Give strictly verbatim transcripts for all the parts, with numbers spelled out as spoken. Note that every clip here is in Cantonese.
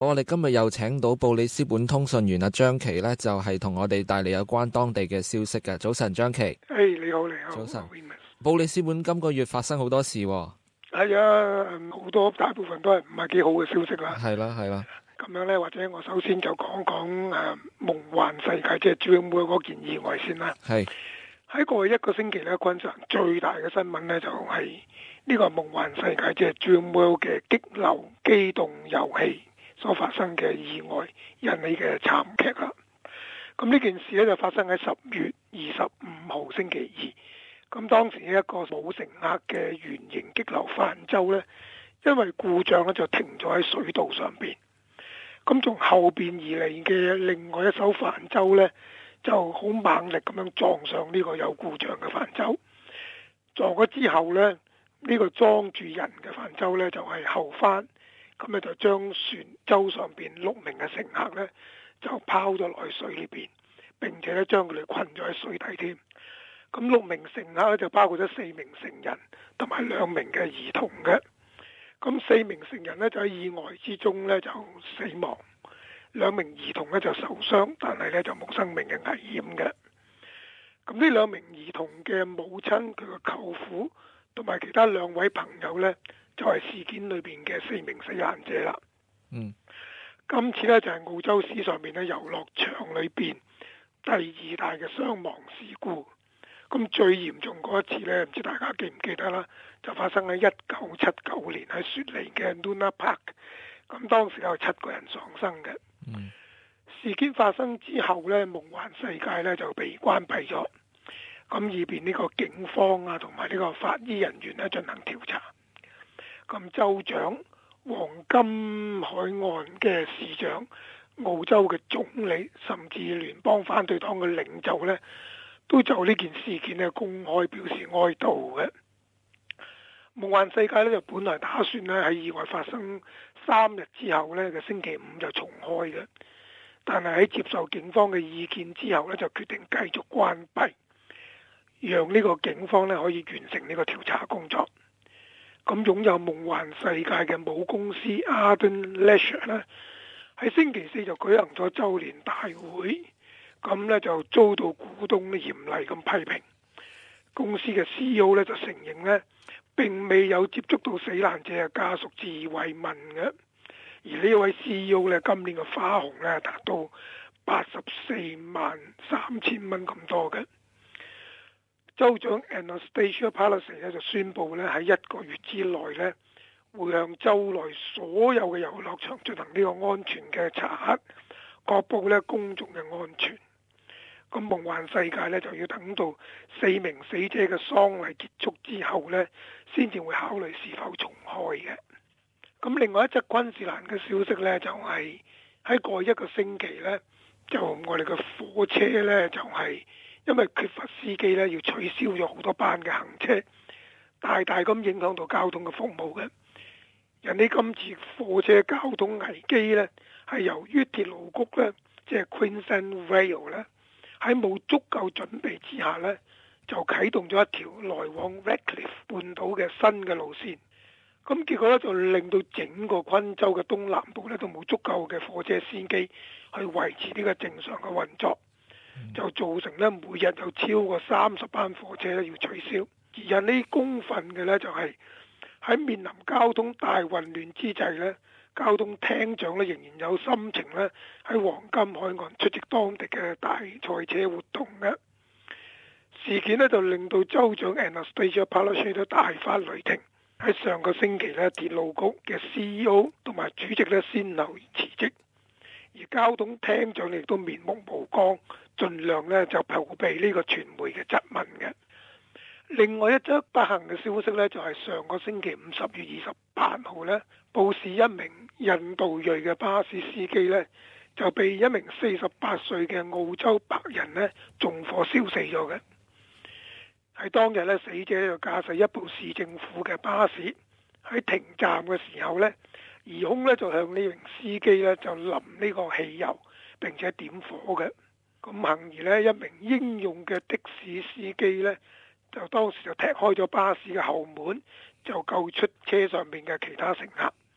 我哋今日又請到布里斯本通訊員阿張琪咧，就係、是、同我哋帶嚟有關當地嘅消息嘅。早晨，張琪。 誒，hey, 你好，你好。 早晨。布里斯本今個月發生好多事喎。 係啊，好多大部分都係唔係幾好嘅消息啦。 係啦，係啦。 咁樣咧，或者我首先就講講誒夢幻世界，即係 Dream World 嗰件意外先啦。 係。 喺過去一個星期咧，昆士蘭最大嘅新聞咧就係、是、呢個夢幻世界，即係 Dream World 嘅激流機動遊戲所發生嘅意外引起嘅慘劇啦。咁呢件事咧就發生喺十月二十五號星期二。咁當時一個冇乘客嘅圓形激流泛舟咧，因為故障咧就停咗喺水道上邊。咁從後邊而嚟嘅另外一艘泛舟咧，就好猛力咁樣撞上呢個有故障嘅泛舟。撞咗之後咧，呢、呢個裝住人嘅泛舟咧就係、是、後翻。咁咧就將船舟上邊六名嘅乘客咧就拋咗落去水裏邊，並且咧將佢哋困咗喺水底添。咁六名乘客咧就包括咗四名成人同埋兩名嘅兒童嘅。咁四名成人咧就喺意外之中咧就死亡，兩名兒童咧就受傷，但係咧就冇生命嘅危險嘅。咁呢兩名兒童嘅母親、佢嘅舅父同埋其他兩位朋友咧，就係事件裏邊嘅四名死難者啦。 嗯， 今次咧就係澳洲史上面咧遊樂場裏邊第二大嘅傷亡事故。咁最嚴重嗰一次咧，唔知大家記唔記得啦？就發生喺一九七九年喺雪梨嘅 Luna Park。咁當時有七個人喪生嘅。 嗯， 事件發生之後咧，夢幻世界咧就被關閉咗。咁以便呢個警方啊同埋呢個法醫人員咧進行調查。咁州長、黃金海岸嘅市長、澳洲嘅總理，甚至聯邦反對黨嘅領袖呢，都就呢件事件咧公開表示哀悼嘅。夢幻世界呢，就本來打算咧喺意外發生三日之後呢嘅星期五就重開嘅，但係喺接受警方嘅意見之後呢，就決定繼續關閉，讓呢個警方咧可以完成呢個調查工作。咁擁有夢幻世界嘅母公司 Ardent Leisure 咧，喺星期四就舉行咗周年大會，咁咧就遭到股東嚴厲咁批評。公司嘅 C E O 咧就承認咧並未有接觸到死難者嘅家屬致慰問嘅，而呢位 C E O 咧今年嘅花紅咧達到八十四萬三千蚊咁多嘅。州長 Anastasia Palaszczuk 咧就宣布咧喺一個月之內咧會向州內所有嘅遊樂場進行呢個安全嘅查核，確保咧公眾嘅安全。咁夢幻世界咧就要等到四名死者嘅喪禮結束之後咧，先至會考慮是否重開嘅。咁另外一則昆士蘭嘅消息咧就係、是、喺過去一個星期咧，就我哋嘅火車咧就係、是。因為缺乏司機咧，要取消咗好多班嘅行車，大大咁影響到交通嘅服務嘅。人哋今次火車交通危機咧，係由於鐵路局咧，即係 Queensland Rail 咧，喺冇足夠準備之下咧，就啟動咗一條來往 Redcliffe 半島嘅新嘅路線。咁結果咧就令到整個昆州嘅東南部咧都冇足夠嘅火車司機去維持呢個正常嘅運作。就造成咧每日有超過三十班火車咧要取消，而引起公憤嘅咧就係喺面臨交通大混亂之際咧，交通廳長咧仍然有心情咧喺黃金海岸出席當地嘅大賽車活動嘅。事件咧就令到州長 Anastasia Palaszczuk 都大發雷霆，喺上個星期咧鐵路局嘅 C E O 同埋主席咧先後辭職，而交通廳長亦都面目無光。盡量咧就逃避呢個傳媒嘅質問嘅。另外一則不幸嘅消息咧，就係、是、上個星期五十月二十八號咧，報時一名印度裔嘅巴士司機咧就被一名四十八歲嘅澳洲白人咧縱火燒死咗嘅。喺當日咧，死者就駕駛一部市政府嘅巴士喺停站嘅時候咧，疑兇咧就向呢名司機咧就淋呢個汽油，並且點火嘅。咁幸而呢，一名英勇嘅的，的士司機呢，就當時就踢開咗巴士嘅後門，就救出車上面嘅其他乘客。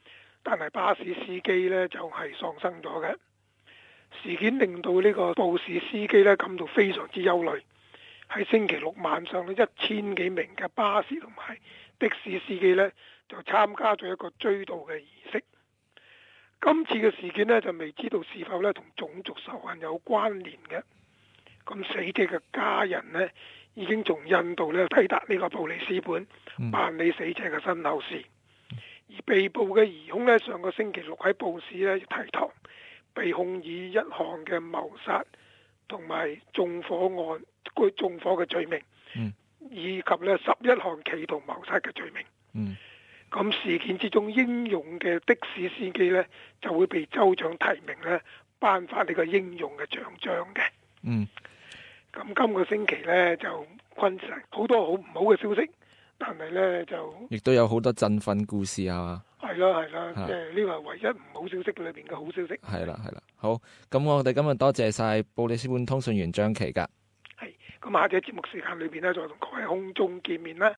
但係巴士司機呢就係喪生咗嘅。事件令到呢個巴士司機呢感到非常之憂慮。喺星期六晚上呢，一千幾名嘅巴士同埋的士司機呢就參加咗一個追悼嘅儀式。今次嘅事件呢，就未知道是否呢同種族仇恨有關聯嘅。咁死者嘅家人呢，已經從印度呢抵達呢個布里斯本辦理死者嘅身後事。而被捕嘅疑兇呢，上個星期六喺報紙呢提堂，被控以一項嘅謀殺同埋縱火案、縱火嘅罪名， 嗯、 以及呢十一項企圖謀殺嘅罪名。咁、嗯、事件之中英勇嘅的，的士司機呢，就會被州長提名呢頒發呢個英勇嘅獎章嘅。 嗯， 咁今個星期呢，就昆士蘭好多好唔好嘅消息，但係呢，就亦都有好多振奮故事啊！ 係啦係啦，即係呢個係唯一唔好消息裏邊嘅好消息。 係啦係啦，好，咁我哋今日多謝晒布里斯本通訊員張琪噶。 係，咁下隻節目時間裏邊呢，再同各位空中見面啦。